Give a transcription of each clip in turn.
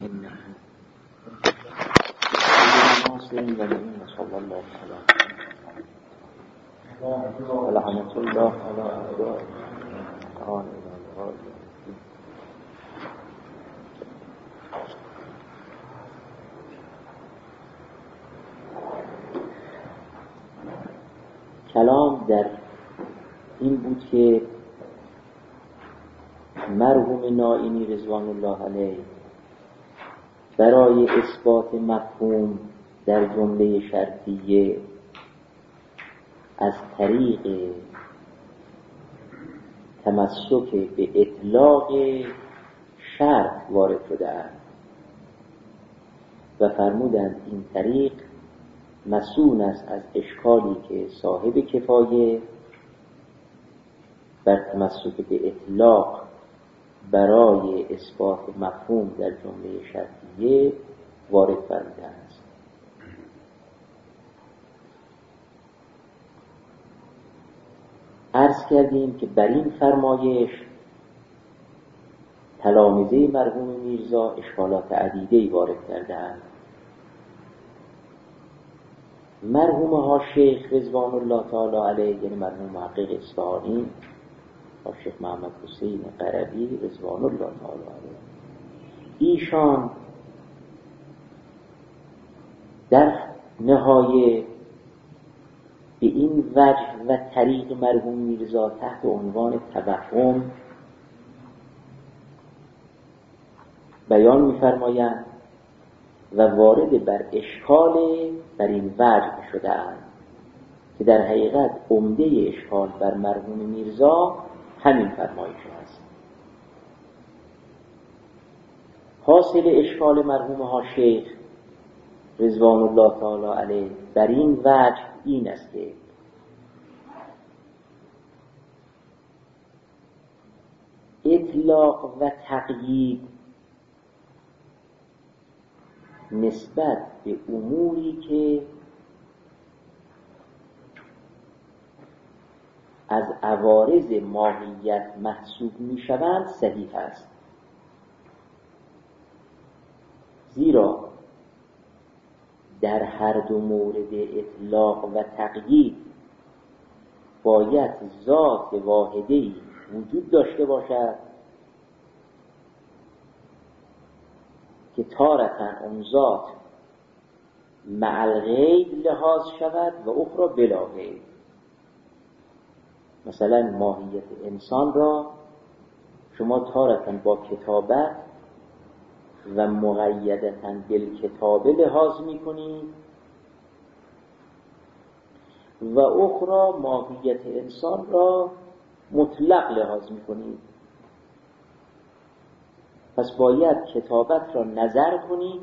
صلی الله علیه رحمت الله علیه کلام در این بود که مرحوم نائینی رضوان الله علیه برای اثبات مفهوم در جمله شرطیه از طریق تمسک به اطلاق شرط وارد شده اند و فرمودند این طریق مسئول است از اشکالی که صاحب کفایه بر تمسک به اطلاق برای اثبات مفهوم در جمله شرطیه وارد فرموده است. عرض کردیم که بر این فرمایش تلامذه مرحوم میرزا اشکالات عدیده‌ای وارد کردند. مرحوم ها شیخ رضوان الله تعالی علیه، یعنی مرحوم محقق اصفهانی و شیخ محمد حسین قربی رضوان الله تعالی علیه، ایشان در نهایه به این وجه و طریق مرحوم میرزا تحت عنوان توهم بیان می‌فرمایند و وارد بر اشکال بر این وجه شده اند که در حقیقت عمده اشکال بر مرحوم میرزا همین فرمایش است. حاصل اشکال مرحوم ها شیخ رضوان الله تعالی علیه بر این وجه این است که اطلاق و تقیید نسبت به اموری که از عوارض ماهیت محسوب می شوند صحیح است، زیرا در هر دو مورد اطلاق و تقیید باید ذات واحده‌ای وجود داشته باشد که تارة اون ذات مع الغیب لحاظ شود و اخرى بلا غیب. مثلا ماهیت انسان را شما تارة با کتابت و مقیدتاً بالکتابه لحاظ میکنید و اخرى ماهیت انسان را مطلق لحاظ میکنید. پس باید کتابت را نظر کنید،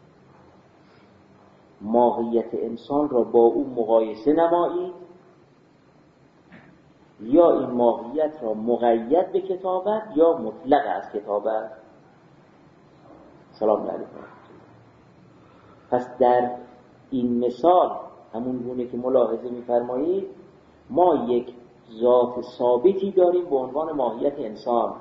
ماهیت انسان را با او مقایسه نمایید، یا این ماهیت را مقید به کتابت یا مطلق از کتابت. سلام علیکم. پس در این مثال همون گونه که ملاحظه می‌فرمایید ما یک ذات ثابتی داریم به عنوان ماهیت انسان،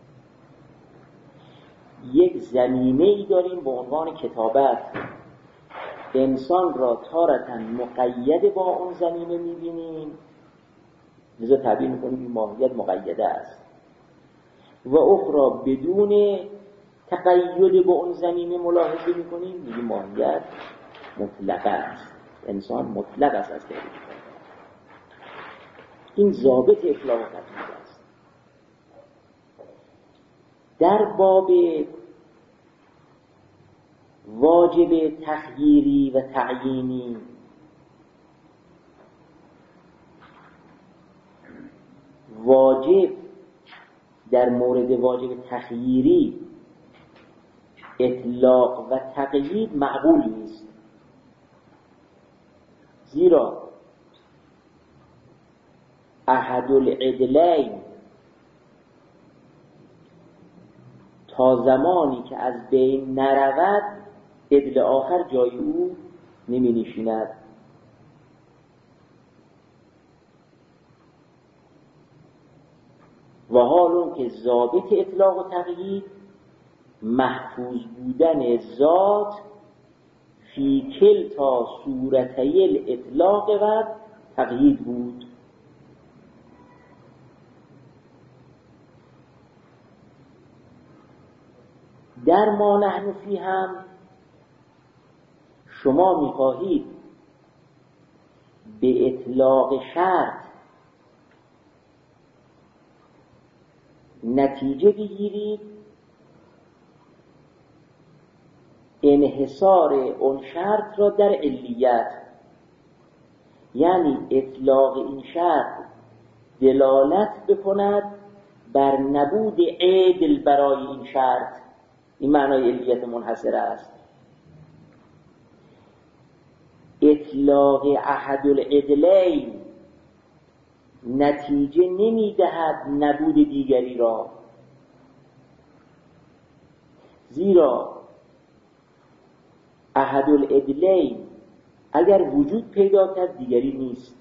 یک زمینه‌ای داریم به عنوان کتابت. انسان را تارة مقید با اون زمینه می‌بینیم، لذا تعبیر می‌کنیم این ماهیت مقیده است، و اخرى بدون تقید با اون زمینه ملاحظه می‌کنیم میگیم ماهیت مطلقه است، انسان مطلق است از طریق. این ضابط اطلاق و تقیید است. در باب واجب تخییری و تعیینی واجب در مورد واجب تخییری اطلاق و تقیید معقول نیست، زیرا احد العدلین تا زمانی که از بین نرود عدل آخر جای او نمی نشیند. و حال اون که ضابط اطلاق و تقیید محفوظ بودن ذات فی کلتا صورتی الاطلاق و تقیید بود. در ما نحن فی هم شما میخواهید به اطلاق شرط نتیجه بگیرید انحصار اون شرط را در علیت، یعنی اطلاق این شرط دلالت بکند بر نبود عدل برای این شرط. این معنای علیت منحصر است. اطلاق احد العدلین نتیجه نمیدهد نبود دیگری را، زیرا احد العدلین اگر وجود پیدا کرد دیگری نیست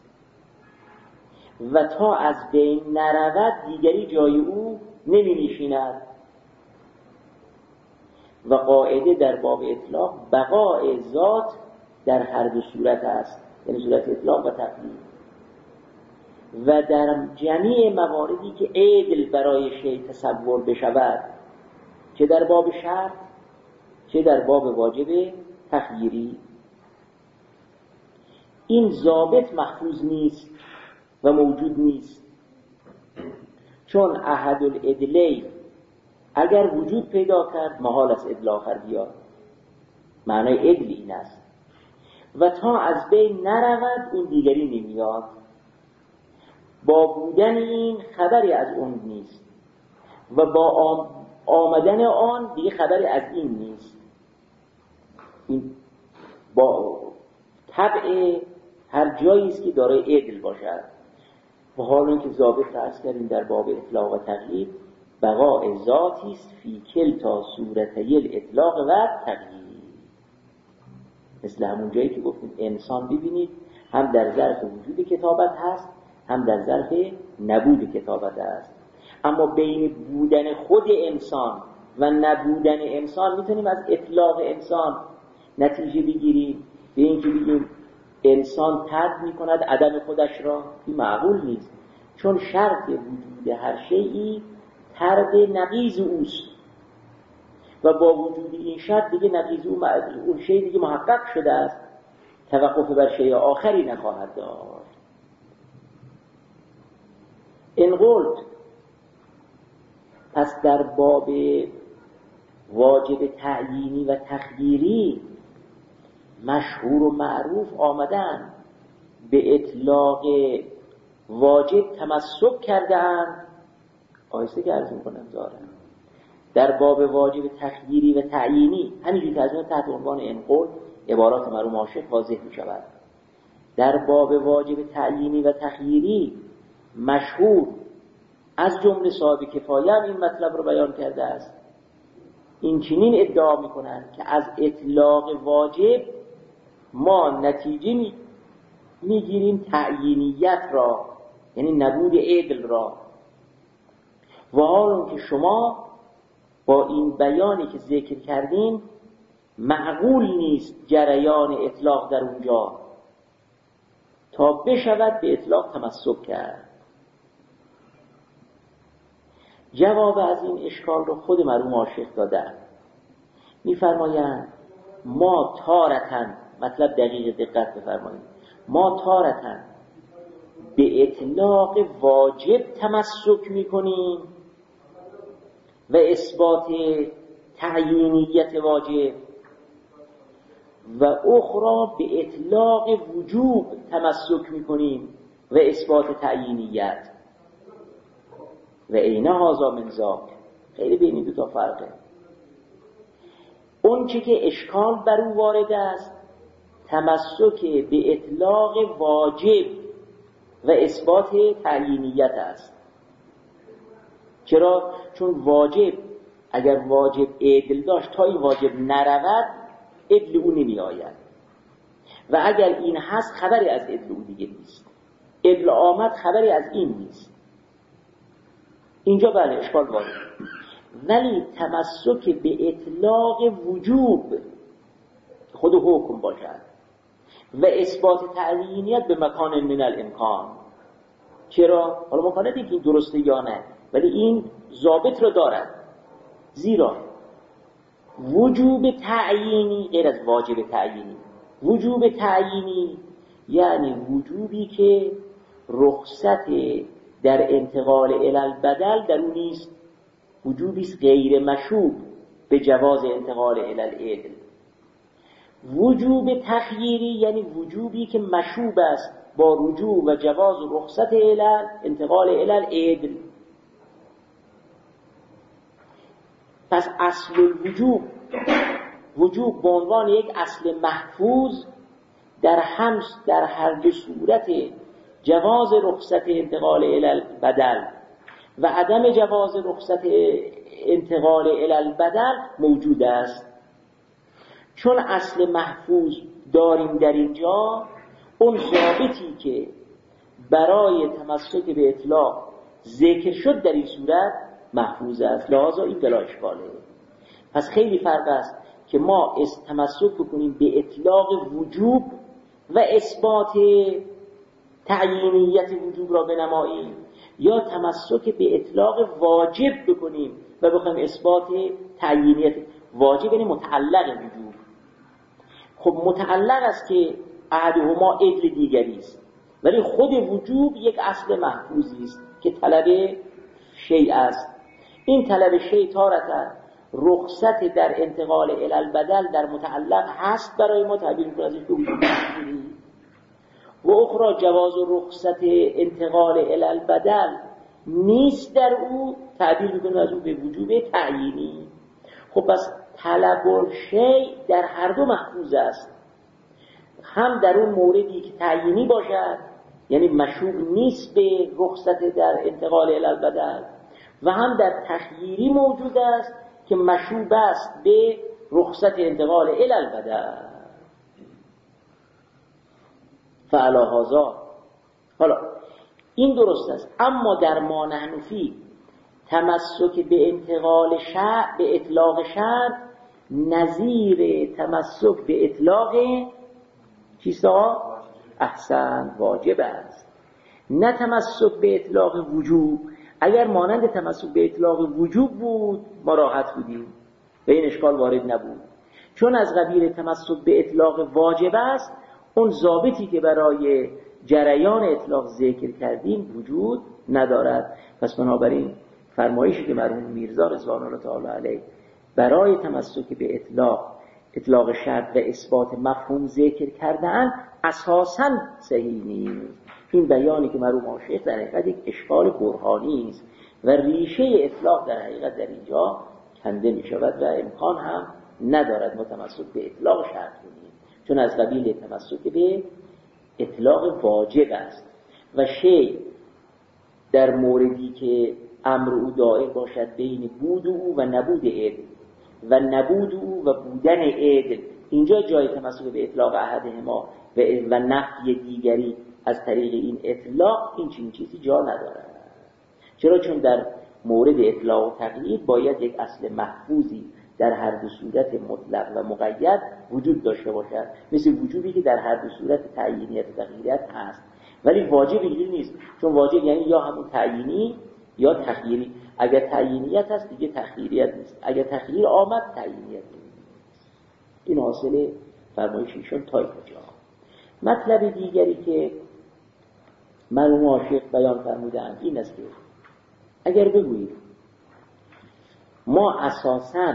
و تا از بین نرود دیگری جای او نمی نشیند. و قاعده در باب اطلاق بقاء ذات در هر دو صورت است، یعنی صورت اطلاق و تقیید. و در جمیع مواردی که عدل برای شیء تصور بشود، چه در باب شرط چه در باب واجب تخییری، این ضابط محفوظ نیست و موجود نیست. چون احد العدلین اگر وجود پیدا کرد محال است عدل آخر بیاد، معنای عدل این است. و تا از بین نرود اون دیگری نمیاد. با بودن این خبری از اون نیست و با آمدن آن دیگه خبری از این نیست. این با طبع هر جایی است که دارای عدل باشد. و حالا که ضابط عرض کردیم در باب اطلاق و تقیید بقاء ذاتی است فی کلتا صورتی الاطلاق و تقیید. مثل همون جایی که گفتیم انسان ببینید هم در ظرف وجود کتابت هست هم در ظرف نبود کتابت هست. اما بین بودن خود انسان و نبودن انسان میتونیم از اطلاق انسان نتیجه بگیریم به اینکه بگیم انسان طرد میکند عدم خودش را. این معقول نیست، چون شرط وجود هر شیئی طرد نقیض اوست و با وجود این شرط دیگه نقیض اون شیء دیگه محقق شده است، توقف بر شیء آخری نخواهد داشت. این قلت پس در باب واجب تعیینی و تخییری مشهور و معروف آمدن به اطلاق واجب تمسک کردن. آیسته که عرض میکنم دارم در باب واجب تخییری و تعیینی همینجور که از اون تحت عنوان انقل عبارات مرحوم عاشق واضح می شود. در باب واجب تعیینی و تخییری مشهور از جمله صاحب کفایه هم این مطلب رو بیان کرده است. این چنین ادعا می کنند که از اطلاق واجب ما نتیجه میگیریم تعیینیت را، یعنی نبود عدل را. و حالا که شما با این بیانی که ذکر کردیم معقول نیست جریان اطلاق در اونجا تا بشود به اطلاق تمسک کرد. جواب از این اشکال رو خود مرحوم عاشق دادن. میفرمایند ما تارتن، مطلب دقیق دقت بفرمایید، ما تارتن به اطلاق واجب تمسک میکنیم و اثبات تعیینیت واجب، و اخرى به اطلاق وجوب تمسک میکنیم و اثبات تعیینیت. و عین هذا من ذاک، خیلی بین این دو تا فرقه. اون چه که اشکال بر او وارد است تمسک به اطلاق واجب و اثبات تعیینیت است. چرا؟ چون واجب اگر واجب عدل داشت تا این واجب نرود عدل او نمی آید، و اگر این هست خبری از عدل او دیگه نیست. عدل آمد خبری از این نیست. اینجا بله اشکال وارد. ولی تمسک به اطلاق وجوب خود حکم باشد و اثبات تعیینیت به مکان من الامکان. چرا؟ حالا ما ندیم که این درسته یا نه، ولی این ضابط رو دارد. زیرا وجوب تعیینی غیر از واجب تعیینی. وجوب تعیینی یعنی وجوبی که رخصت در انتقال الی البدل در اون نیست، وجوبی غیر مشوب به جواز انتقال الی العدل. وجوب تخییری یعنی وجوبی که مشوب است با رجوع و جواز و رخصت الی انتقال الی العدل. پس اصل الوجوب، وجوب به عنوان یک اصل محفوظ در هر دو صورت جواز رخصت انتقال الی البدل و عدم جواز رخصت انتقال الی البدل موجود است. چون اصل محفوظ داریم در اینجا، اون ضابطی که برای تمسک به اطلاق ذکر شد در این صورت محفوظ است، لذا این بلا اشکاله. پس خیلی فرق است که ما تمسک بکنیم به اطلاق وجوب و اثبات تعیینیت وجوب را بنماییم، یا تمسک به اطلاق واجب بکنیم و بخوایم اثبات تعیینیت. واجب یعنی متعلق وجوب. خب متعلق است که احدهما عدل دیگری است، ولی خود وجوب یک اصل محفوظی است که طلب شیء است. این طلب شیء تارتا رخصت در انتقال الی البدل در متعلق هست برای ما، تعبیر می‌کنیم ازش به وجوب و اخرى جواز رخصت انتقال الی البدل نیست در او، تعبیر می‌کنیم از او به وجوب تعیینی. خب پس طلب شیء در هر دو محفوظ است، هم در اون موردی که تعیینی باشد یعنی مشوب نیست به رخصت در انتقال الی البدل، و هم در تخییری موجود است که مشوب است به رخصت انتقال الی البدل. فعلی هذا، حالا این درست است. اما در ما نحن فی تمسک به انتقال شرع، به اطلاق شرع نظیر تمسک به اطلاق چیستا احسن واجب است، نه تمسک به اطلاق وجوب. اگر مانند تمسک به اطلاق وجوب بود ما راحت بودیم و این اشکال وارد نبود. چون از قبیل تمسک به اطلاق واجب است، اون ضابطی که برای جریان اطلاق ذکر کردیم وجود ندارد. پس بنابراین فرمایشی که مرحوم میرزا رضوان الله تعالی علیه برای تمسک به اطلاق شرط و اثبات مفهوم ذکر کردن اساساً صحیح نیست. این بیانی که مرحوم آشیخ در حقیقت یک اشکال برهانی است و ریشه اطلاق در حقیقت در اینجا کنده می شود و امکان هم ندارد متمسک به اطلاق شرط کنیم، چون از قبیل تمسک به اطلاق واجب است. و شیء در موردی که امر او دائر باشد بین بود او و نبود عدل و نبود او و بودن عدل، اینجا جای تمسک به اطلاق احدهما و نفی دیگری از طریق این اطلاق، این چیزی جا ندارد. چرا؟ چون در مورد اطلاق و تقیید باید یک اصل محفوظی در هر دو صورت مطلق و مقید وجود داشته باشد، مثل وجودی که در هر دو صورت تعیینیت و تغییریت هست. ولی واجب اینجوری نیست، چون واجب یعنی یا همون تعیینی یا تخییری. اگر تعیینیت هست دیگه تخییریت نیست، اگر تخییر آمد تعیینیت نیست. این حاصل فرمایش ایشون تا اینجا. مطلب دیگری که مرحوم عاشق بیان فرمودند این است که اگر بگویید ما اساساً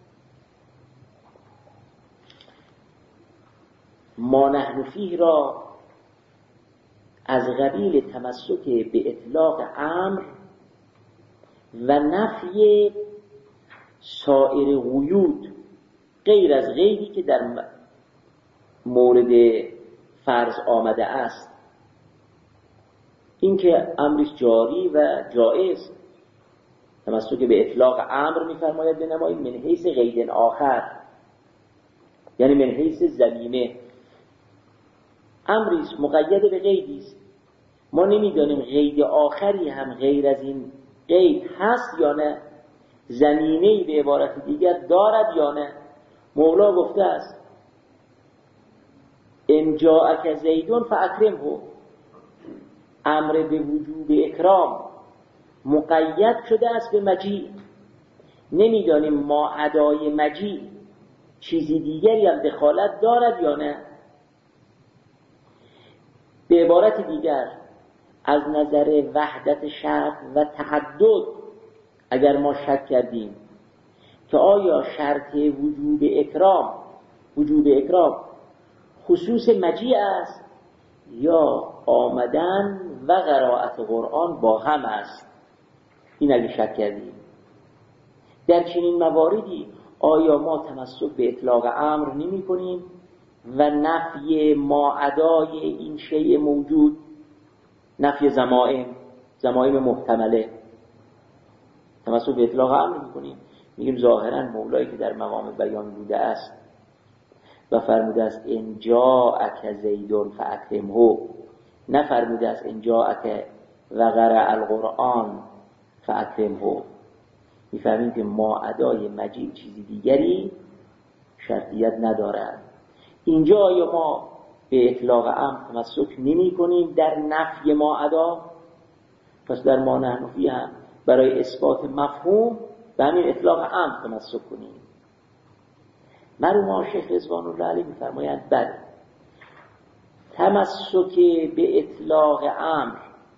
ما نحن فیه را از قبیل تمسک به اطلاق امر و نفی سایر قیود غیر از قیدی که در مورد فرض آمده است، این که امرش جاری و جائز، تمسک به اطلاق امر می‌فرماید بنمایید من حیث قید آخر، یعنی من حیث ضمیمه. امریست مقید به قیدیست، ما نمیدانیم قید آخری هم غیر از این قید هست یا نه. زمینه‌ای به عبارت دیگر دارد یا نه. مولا گفته است ان جاءک زیدون فاکرمه، امر به وجوب اکرام مقید شده است به مجیء. نمیدانیم ما ادای مجیء چیزی دیگری هم دخالت دارد یا نه. به عبارت دیگر از نظر وحدت شرط و تعدد اگر ما شک کردیم که آیا شرط وجوب اکرام خصوص مجیء است یا آمدن و قرائت قرآن با هم است، این اگه شک کردیم در چنین مواردی آیا ما تمسک به اطلاق امر نمی کنیم و نفی ما ادای این شیء موجود، نفی زمائم محتمله، تمسک به اطلاق امر نمی کنیم؟ میگیم ظاهرا مولایی که در مقام بیان بوده است و فرموده است ان جاءک زیدون فاکرمه، نفرموده است ان جاءک و قرأ القرآن فاکرمه. میفهمیم که ما ادای مجیء چیزی دیگری شرطیت ندارد. اینجا آیا ما به اطلاق امر تمسک نمی کنیم در نفی ما ادا؟ پس در ما نحنفی هم برای اثبات مفهوم به همین اطلاق امر تمسک کنیم. مرحوم شیخ رضوان الله علیه می‌فرمایند بله، تمسک به اطلاق امر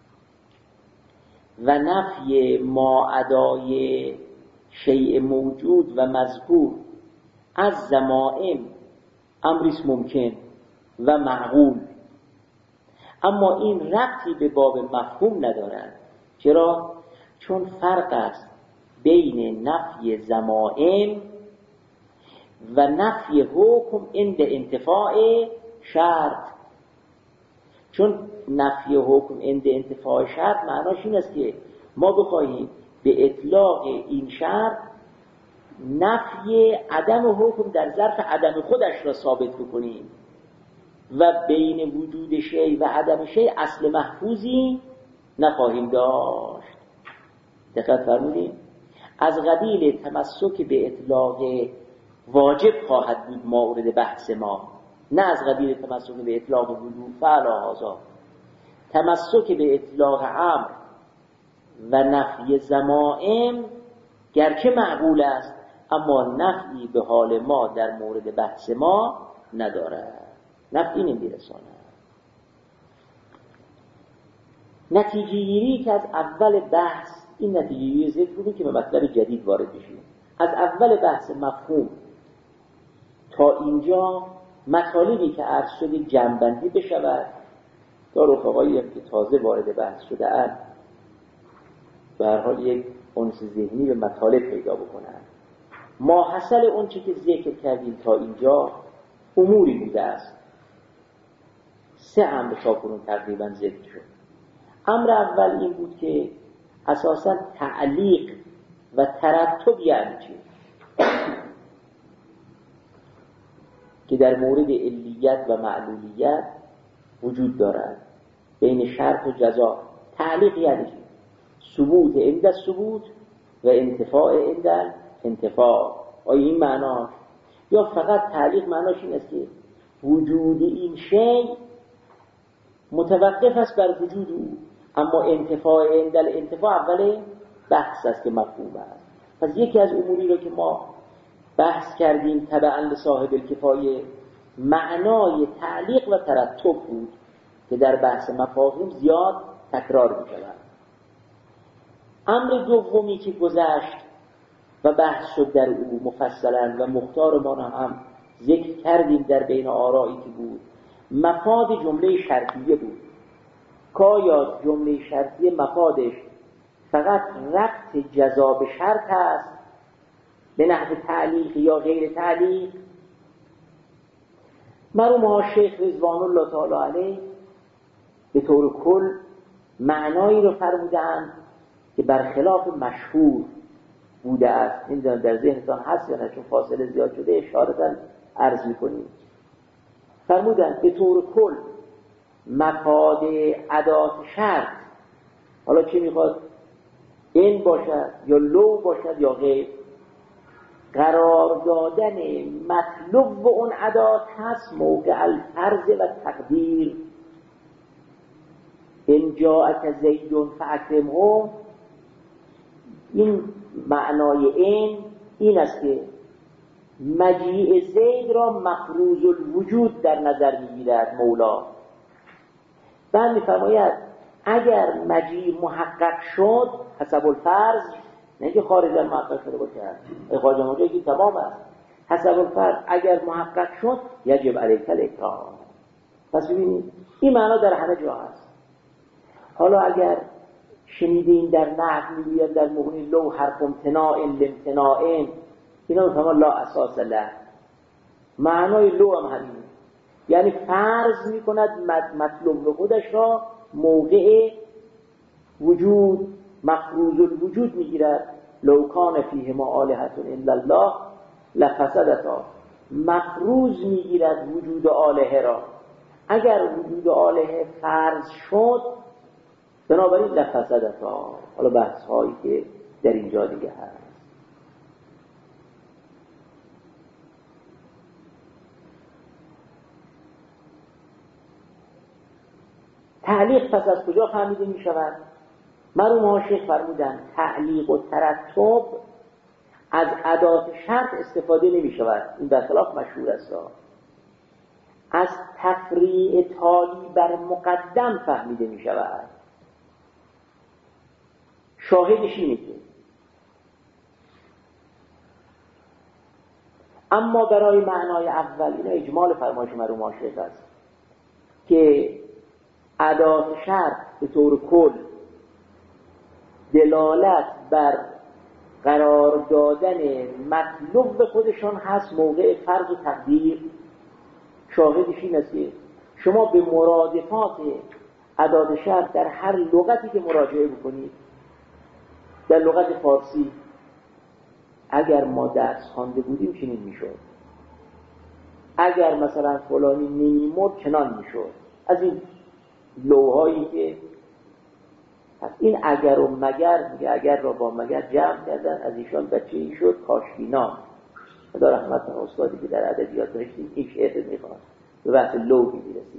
و نفی ما ادای شیء موجود و مذکور از ضمائم امریست ممکن و معقول، اما این ربطی به باب مفهوم ندارد. چرا؟ چون فرق است بین نفی ضمائم و نفی حکم عند انتفاع شرط. چون نفی حکم عند انتفاع شرط معناش این است که ما بخواهیم به اطلاق این شرط نفی عدم حکم در ظرف عدم خودش را ثابت بکنیم و بین وجود شیء و عدم شیء اصل محفوظی نخواهیم داشت. دقت فرمودید؟ از قبیل تمسک به اطلاق واجب خواهد بود مورد بحث ما، نه از قبیل تمسک به اطلاق وجوب. فعلا هذا تمسک به اطلاق امر و نفی ضمائم گرچه معقول است اما نفی به حال ما در مورد بحث ما ندارد، نفی نمیرساند. نتیجه گیری که از اول بحث، این نتیجه گیری ذکر کنیم که به مطلب جدید وارد بشیم. از اول بحث مفهوم تا اینجا مطالبی که عرض شده جمع‌بندی بشود تا رفقایی که تازه وارد بحث شده اند به هر حال یک انس ذهنی به مطالب پیدا بکنند. ماحصل اون چی که ذکر کردیم تا اینجا اموری بوده است. 3 امر تاکنون تقریبا ذکر شد. امر اول این بود که اساساً تعلیق و ترتب یعنی چی؟ که در مورد علیت و معلولیت وجود دارد بین شرط و جزا. تعلیق یعنی چی؟ ثبوت عند ثبوت و انتفاع عند انتفاع. آیا این معناش؟ یا فقط تعلیق معناش این است که وجود این شیء متوقف است بر وجود او، اما انتفاع عند الانتفاع اول بحث است که مفهوم است. پس یکی از اموری رو که ما بحث کردیم تبعا لصاحب الکفایه معنای تعلیق و ترتب بود که در بحث مفاهیم زیاد تکرار می‌شود. امر دومی که گذشت و بحث شد در او مفصلا و مختار ما هم ذکر کردیم در بین آرایی که بود، مفاد جمله شرطیه بود. که آیا جمله شرطیه مفادش فقط ربط جزا به شرط است به نحو تعلیق یا غیر تعلیق؟ مرحوم شیخ رضوان الله تعالی علیه به طور کل معنایی رو فرمودند که برخلاف مشهور بوده است. نمیدونم در ذهنتان هست یا نه، چون فاصله زیاد شده اشارتاً عرض می‌کنیم. فرمودند به طور کل مفاد ادات شرط، حالا چه میخواد این باشد یا لو باشد یا غیر، قرار دادن مطلوب و اون ادات هست موقع الفرض و تقدیر. ان جاءک زید فاکرمه، این معنای این است که مجیء زید را مفروض الوجود در نظر میگیرد مولا. بعد میفرماید اگر مجیء محقق شد حسب الفرض، نه که خارج المحقق شده باشه، خارج المحقق که تمام است، حسب الفرض اگر محقق شد یجب علیک الاکرام. پس ببینید این معنا در همه جا هست. حالا اگر شنیدین در نحو میگوید در مغنی لو حرف امتناع لامتناع، اینا میفهمن لا اساس له. معنای لو هم همینه، یعنی فرض میکند مطلوب خودش را موقع وجود مفروض الوجود میگیرد. لو کان فیهما آلهة الا الله لفسدتا، مفروض میگیرد وجود آلهه را. اگر وجود آلهه فرض شد بنابراین لفسدتا. حالا بحث هایی که در اینجا دیگه هست. تعلیق پس از کجا فهمیده می شود؟ مرحوم حاشیه فرمودن تعلیق و ترتب از ادات شرط استفاده نمی شود. این در خلاف مشهور است. از تفریع تالی بر مقدم فهمیده می شود. شاهدش اینه که اما برای معنای اول، این اجمال فرمایش مرحوم حاشیه است که ادات شرط به طور کل دلالت بر قرار دادن مطلوب به خودشان هست موقع فرض و تقدیر. شاهدش این است که شما به مرادفات ادات شرط در هر لغتی که مراجعه بکنید، در لغت فارسی اگر ما درس خوانده بودیم چنین میشد، اگر مثلا فلانی نمیمرد چنان میشد. از این لوهایی که این اگر و مگر میگه، اگر را با مگر جمع کردن، از ایشان بچه ای شد کاشکینا. خدا رحمت کنه استادی که در ادبیات داشتیم این شعر میخواد به بحث لو میرسید.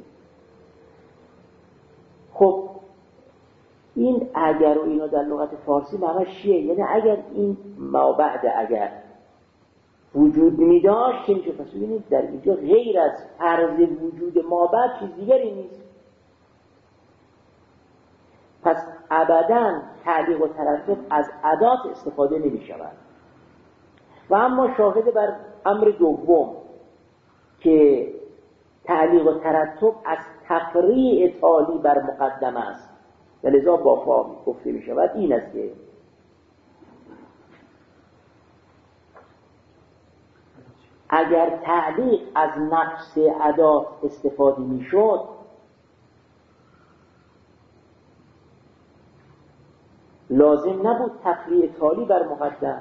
خب این اگر و اینا در لغت فارسی معناش چیه؟ یعنی اگر این ما بعد اگر وجود میداشت چه میشه؟ پس ببینید در اینجا غیر از فرض وجود ما بعد چیز دیگری نیست. پس ابداً تعلیق و ترتب از ادات استفاده نمی شود. و اما شاهد بر امر دوم که تعلیق و ترتب از تفریع تالی بر مقدم است و لذا با فا گفته می شود این است که اگر تعلیق از نفس ادات استفاده می شد لازم نبود تفریع تالی بر مقدم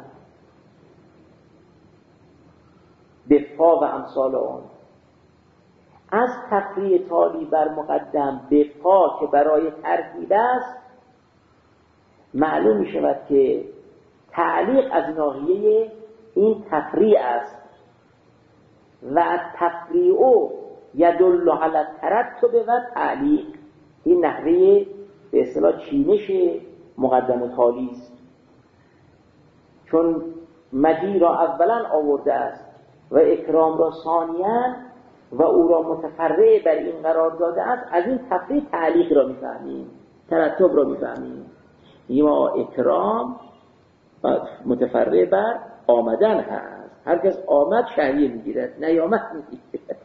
به فا و امثال آن. از تفریع تالی بر مقدم به فا که برای ترتیب است معلوم می شود که تعلیق از ناحیه این تفریع است و تفریع یدل علی الترتب و تعلیق. این نحوه به اصطلاح چینش مقدم تالی است، چون مجیع را اولا آورده است و اکرام را ثانیاً و او را متفرع بر این قرار داده است. از این تفریع تعلیق را میفهمیم، ترتب را میفهمیم. ما اکرام متفرع بر آمدن هست، هر کس آمد شهریه میگیرد، نیامد میگیرد.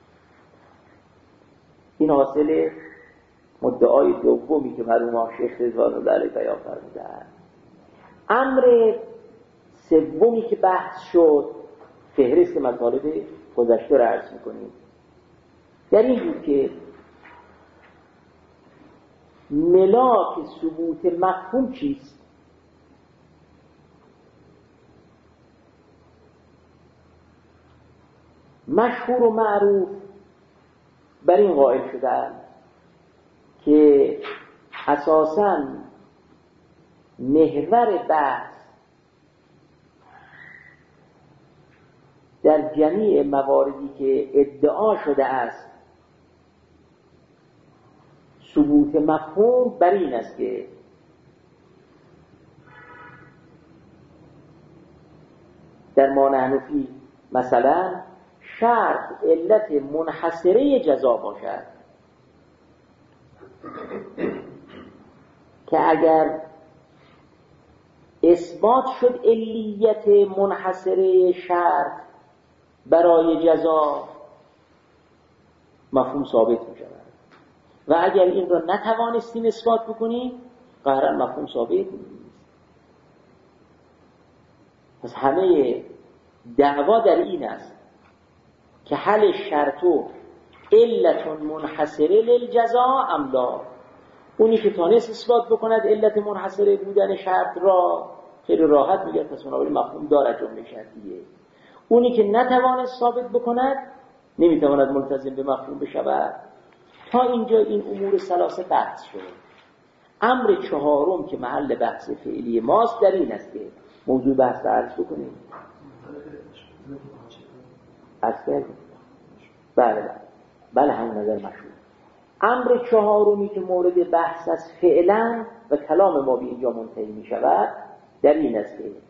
این حاصل مدعای دومی که مرحوم شیخ رضوان الله علیه بیان فرمودند. امر سومی که بحث شد، فهرست مطالب گذشته را عرض میکنیم، در این بود که ملاک ثبوت مفهوم چیست؟ مشهور و معروف بر این قائل شدند که اساساً محور بحث در جمیع مواردی که ادعا شده است ثبوت مفهوم بر این است که در ما نحن فیه مثلا شرط علت منحصره جزا باشد که اگر اثبات شد علیت منحصره شرط برای جزا مفهوم ثابت می شود و اگر این را نتوانستیم اثبات بکنیم قهرا مفهوم ثابت نیست. پس همه دعوا در این است که حل شرطو علت منحصره للجزا ام لا. اونی که تانست اثبات بکند علت منحصره بودن شرط را خیلی راحت میگه پس بنابراین مفهوم دارد جمله شرطیه. اونی که نتوانست ثابت بکند نمیتواند ملتزم به مفهوم بشود. تا اینجا این امور ثلاثه بحث شد. امر چهارم که محل بحث فعلی ماست در این است که موضوع بحث را عرض بکنیم. بله همون نظر مشهور. امر چهارمی که مورد بحث است فعلا و کلام ما به اینجا منتهی می شود در این است که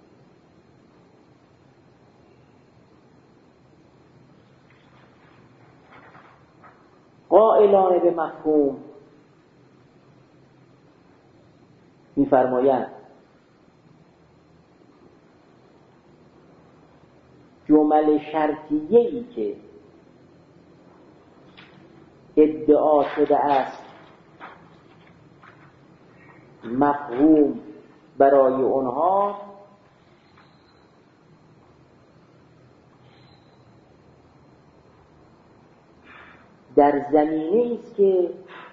قائلان به مفهوم می‌فرمایند جمل شرطیه‌ای که ادعا شده است مفهوم برای آنها در زمینه است که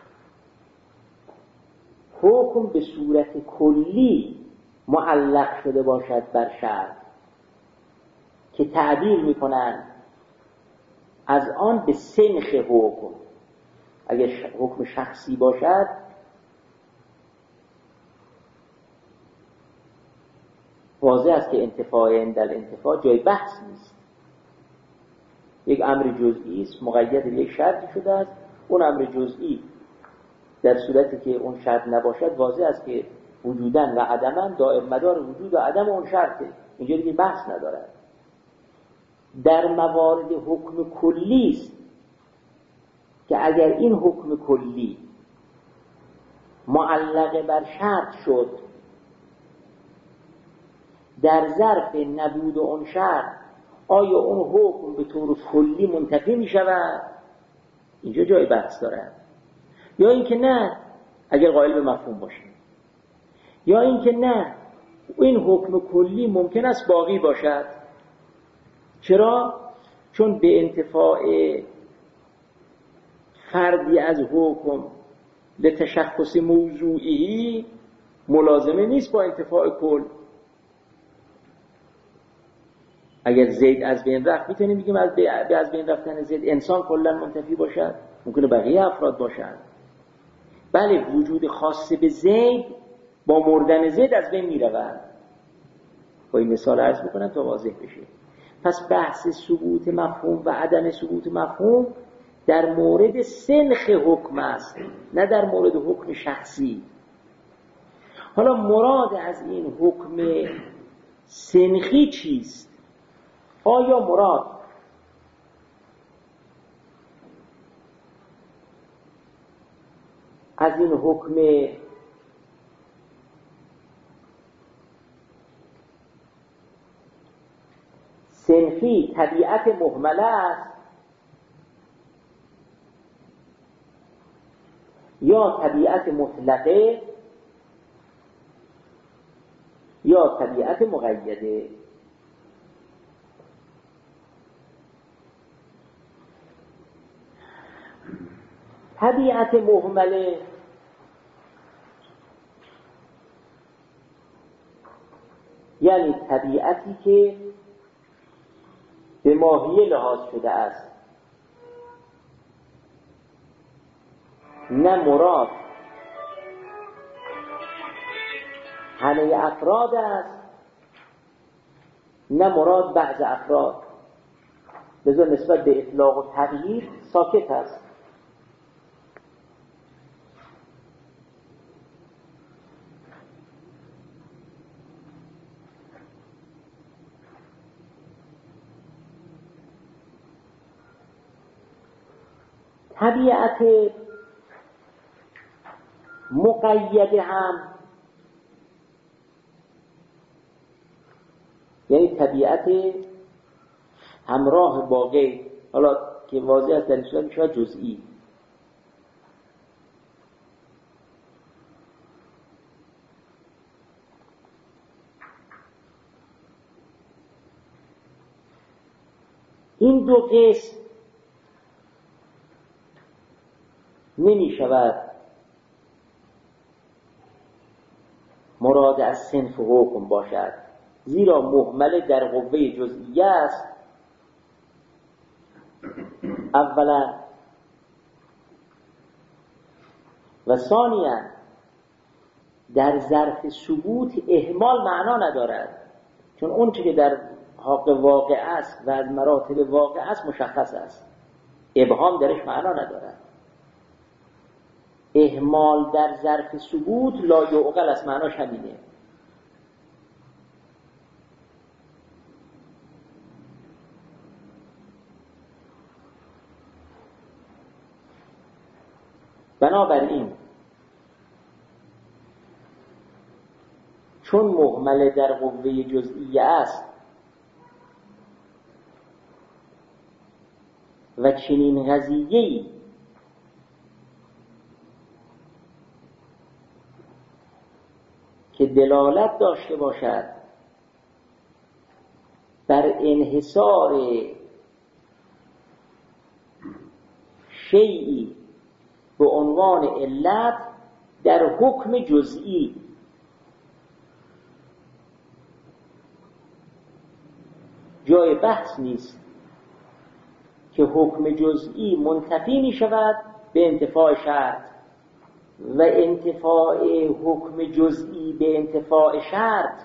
حکم به صورت کلی معلق شده باشد بر شرط که تعبیر میکنن از آن به سنخ حکم. اگر حکم شخصی باشد واضح است که انتفاع در انتفاع جای بحث نیست. یک امر جزئی است مقید به یک شرطی شده است. اون امر جزئی در صورتی که اون شرط نباشد واضح است که وجودن و عدمن دائم مدار وجود و عدم اون شرطه. اینجا دیگه بحث ندارد. در موارد حکم کلی است که اگر این حکم کلی معلق بر شرط شد در ظرف نبود اون شرط آیا اون حکم به طور کلی منتفی می شود؟ اینجا جای بحث داره. یا اینکه نه اگر قائل به مفهوم باشه، یا اینکه نه این حکم کلی ممکن است باقی باشد. چرا؟ چون به انتفاع فردی از حکم لتشخص موضوعی ملازمه نیست با انتفاع کل. اگر زید از بین رفت میتونیم بگیم از بین رفتن زید انسان کلا منتفی باشد، ممکنه بقیه افراد باشند. بله وجود خاص به زید با مردن زید از بین میرود. با این مثال عرض میکنم تا واضح بشه. پس بحث ثبوت مفهوم و عدم ثبوت مفهوم در مورد سنخ حکم است، نه در مورد حکم شخصی. حالا مراد از این حکم سنخی چیست؟ آیا مراد از این حکم سنخی طبیعت مهمله است یا طبیعت مطلقه یا طبیعت مقیده؟ طبیعت مهمله یعنی طبیعتی که به ماهیه لحاظ شده است، نه مراد همه افراد است، نه مراد بعض افراد. لذا نسبت به اطلاق و تغییر ساکت است. طبیعت مقید هم یعنی طبیعت همراه با غیر، حالا که واضح است در این صورت میشه جزئی. این دو قسم نمی شود مراد از صنف و حکم باشد، زیرا مهمل در قوه جزئیه است. اولا و ثانیا در ظرف ثبوت اهمال معنا ندارد، چون اون چه که در حق واقع است و از مراتب واقع است مشخص است، ابهام درش معنا ندارد. اهمال در ظرف ثبوت لا یعقل است، معناش همینه. بنابراین چون مهمل در قوه جزئیه است و چنین قضیه‌ای که دلالت داشته باشد بر انحصار شیئی به عنوان علت در حکم جزئی، جای بحث نیست که حکم جزئی منتفی می شود به انتفاع شرط و انتفاع حکم جزئی به انتفاع شرط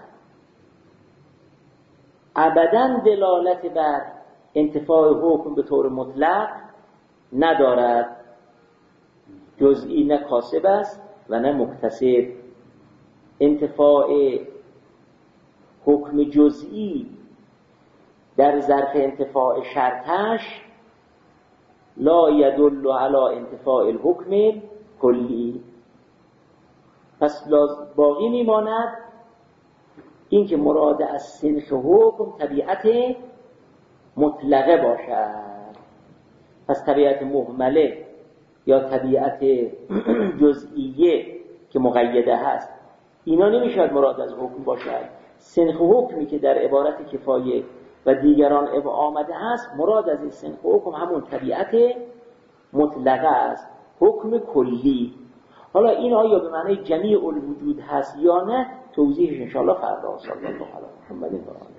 ابداً دلالت بر انتفاع حکم به طور مطلق ندارد. جزئی نه کاسب است و نه مکتسب. انتفاع حکم جزئی در ظرف انتفاع شرطش لا يدل على انتفاع الحکم کلی. پس باقی میماند این که مراد از صنف حکم طبیعت مطلقه باشد. پس طبیعت مهمله یا طبیعت جزئیه که مقیده هست اینا نمیشود مراد از حکم باشد. صنف حکمی که در عبارت کفایه و دیگران آمده است مراد از این صنف حکم همون طبیعت مطلقه است، حکم کلی. حالا این آیا به معنی جمیع الوجود هست یا نه توضیحش انشاءالله فردا. صلی الله علیه و محمد.